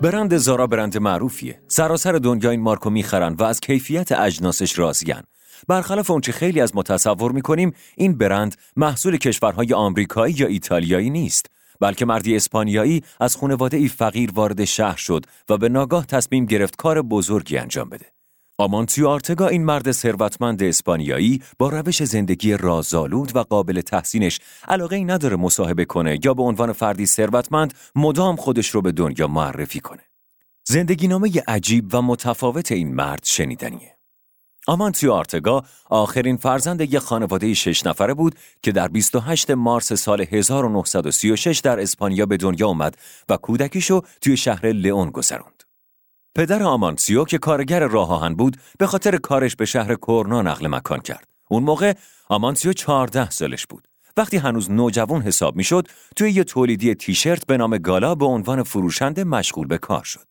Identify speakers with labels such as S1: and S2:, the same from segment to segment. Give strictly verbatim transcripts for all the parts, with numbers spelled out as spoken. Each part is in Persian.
S1: برند زارا برند معروفیه. سراسر دنیا این مارکو میخرن و از کیفیت اجناسش راضی‌ان. برخلاف اونچه خیلی از ما تصور میکنیم، این برند محصول کشورهای آمریکایی یا ایتالیایی نیست، بلکه مردی اسپانیایی از خانواده‌ای فقیر وارد شهر شد و به ناگاه تصمیم گرفت کار بزرگی انجام بده. آمانسیو آرتگا، این مرد ثروتمند اسپانیایی با روش زندگی رازآلود و قابل تحسینش، علاقه‌ای نداره مصاحبه کنه یا به عنوان فردی ثروتمند مدام خودش رو به دنیا معرفی کنه. زندگینامه عجیب و متفاوت این مرد شنیدنیه. آمانسیو آرتگا آخرین فرزند یک خانواده شش نفره بود که در بیست و هشتم مارس سال هزار و نهصد و سی و شش در اسپانیا به دنیا آمد و کودکیشو توی شهر لئون گذروند. پدر آمانسیو که کارگر راه آهن بود، به خاطر کارش به شهر کورنا نقل مکان کرد. اون موقع آمانسیو چهارده سالش بود. وقتی هنوز نوجوان حساب میشد، توی یه تولیدی تیشرت به نام گالا به عنوان فروشنده مشغول به کار شد.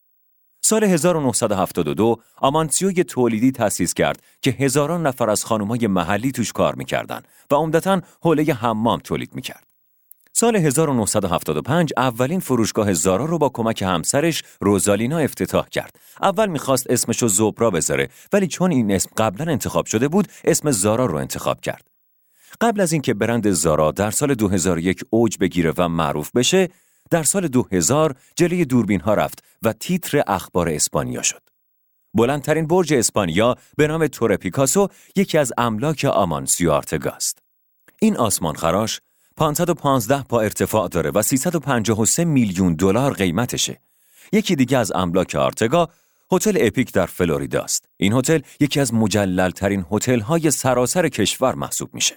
S1: سال هزار و نهصد و هفتاد و دو آمانسیو یه تولیدی تأسیس کرد که هزاران نفر از خانم‌های محلی توش کار می‌کردن و عمدتاً حوله حمام تولید می‌کرد. سال هزار و نهصد و هفتاد و پنج اولین فروشگاه زارا رو با کمک همسرش روزالینا افتتاح کرد. اول می‌خواست اسمشو زوبرا بذاره، ولی چون این اسم قبلا انتخاب شده بود، اسم زارا رو انتخاب کرد. قبل از اینکه برند زارا در سال دو هزار و یک اوج بگیره و معروف بشه، در سال دو هزار جلوی دوربین ها رفت و تیتر اخبار اسپانیا شد. بلندترین برج اسپانیا به نام تور پیکاسو یکی از املاک آمانسیو آرتگا است. این آسمان خراش پانصد و پانزده پا ارتفاع داره و سیصد و پنجاه و سه میلیون دلار قیمتشه. یکی دیگه از املاک آرتگا هتل اپیک در فلوریدا است. این هتل یکی از مجلل‌ترین هتل‌های سراسر کشور محسوب میشه.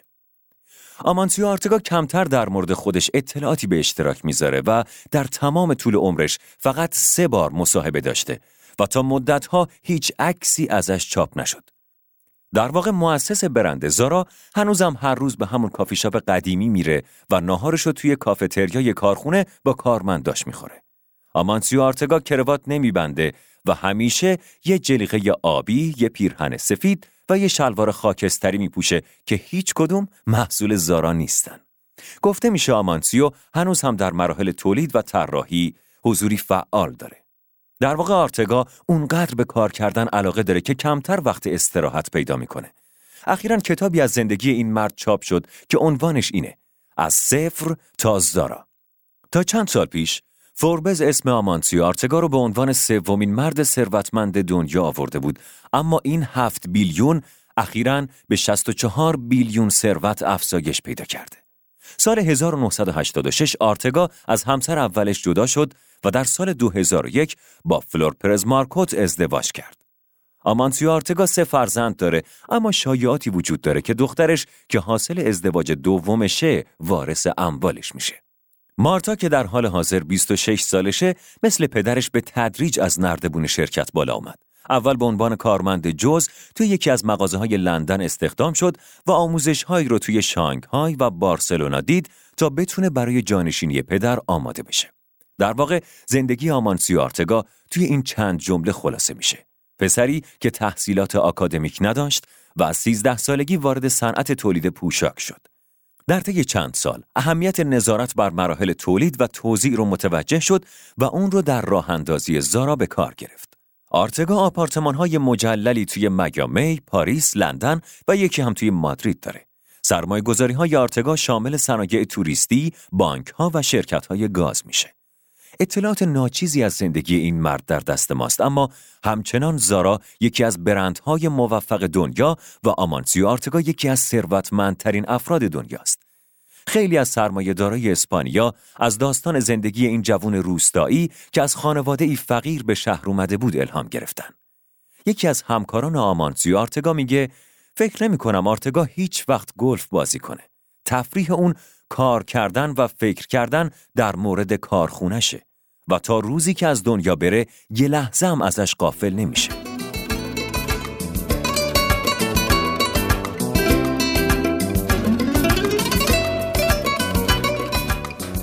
S1: آمانسیو آرتگا کمتر در مورد خودش اطلاعاتی به اشتراک میذاره و در تمام طول عمرش فقط سه بار مصاحبه داشته و تا مدتها هیچ عکسی ازش چاپ نشد. در واقع مؤسس برند زارا هنوزم هر روز به همون کافی شاپ قدیمی میره و ناهارشو توی کافتریای کارخونه با کارمنداش میخوره. آمانسیو آرتگا کراوات نمیبنده و همیشه یه جلیقه آبی، یه پیرهن سفید و یه شلوار خاکستری میپوشه که هیچ کدوم محصول زارا نیستن. گفته میشه آمانسیو هنوز هم در مراحل تولید و طراحی حضوری فعال داره. در واقع آرتگا اونقدر به کار کردن علاقه داره که کمتر وقت استراحت پیدا میکنه. اخیراً کتابی از زندگی این مرد چاپ شد که عنوانش اینه: از صفر تا زارا. تا چند سال پیش فوربز اسم آمانسیو آرتگا رو به عنوان سومین مرد ثروتمند دنیا آورده بود، اما این هفت بیلیون اخیراً به شصت و چهار بیلیون ثروت افزایش پیدا کرده. سال هزار و نهصد و هشتاد و شش آرتگا از همسر اولش جدا شد و در سال دو هزار و یک با فلور پرز مارکوت ازدواج کرد. آمانسیو آرتگا سه فرزند داره، اما شایعاتی وجود داره که دخترش که حاصل ازدواج دومشه وارث اموالش میشه. مارتا که در حال حاضر بیست و شش سالشه، مثل پدرش به تدریج از نردبون شرکت بالا آمد. اول به عنوان کارمند جز توی یکی از مغازه‌های لندن استخدام شد و آموزش‌هایی رو توی شانگهای و بارسلونا دید تا بتونه برای جانشینی پدر آماده بشه. در واقع زندگی آمانسیو آرتگا توی این چند جمله خلاصه میشه. پسری که تحصیلات آکادمیک نداشت و از سیزده سالگی وارد صنعت تولید پوشاک شد. در طی چند سال اهمیت نظارت بر مراحل تولید و توزیع رو متوجه شد و اون رو در راه اندازی زارا به کار گرفت. آرتگا آپارتمان‌های مجللی توی میامی، پاریس، لندن و یکی هم توی مادرید داره. سرمایه‌گذاری‌های آرتگا شامل صنایع توریستی، بانک‌ها و شرکت‌های گاز میشه. اطلاعات ناچیزی از زندگی این مرد در دست ماست، اما همچنان زارا یکی از برندهای موفق دنیا و آمانسیو آرتگا یکی از ثروتمندترین افراد دنیاست. خیلی از سرمایه‌دارای اسپانیا از داستان زندگی این جوان روستایی که از خانواده‌ای فقیر به شهر اومده بود الهام گرفتن. یکی از همکاران آمانسیو آرتگا میگه فکر نمی‌کنم آرتگا هیچ وقت گلف بازی کنه. تفریح اون کار کردن و فکر کردن در مورد کارخونشه و تا روزی که از دنیا بره یه لحظه هم ازش غافل نمیشه.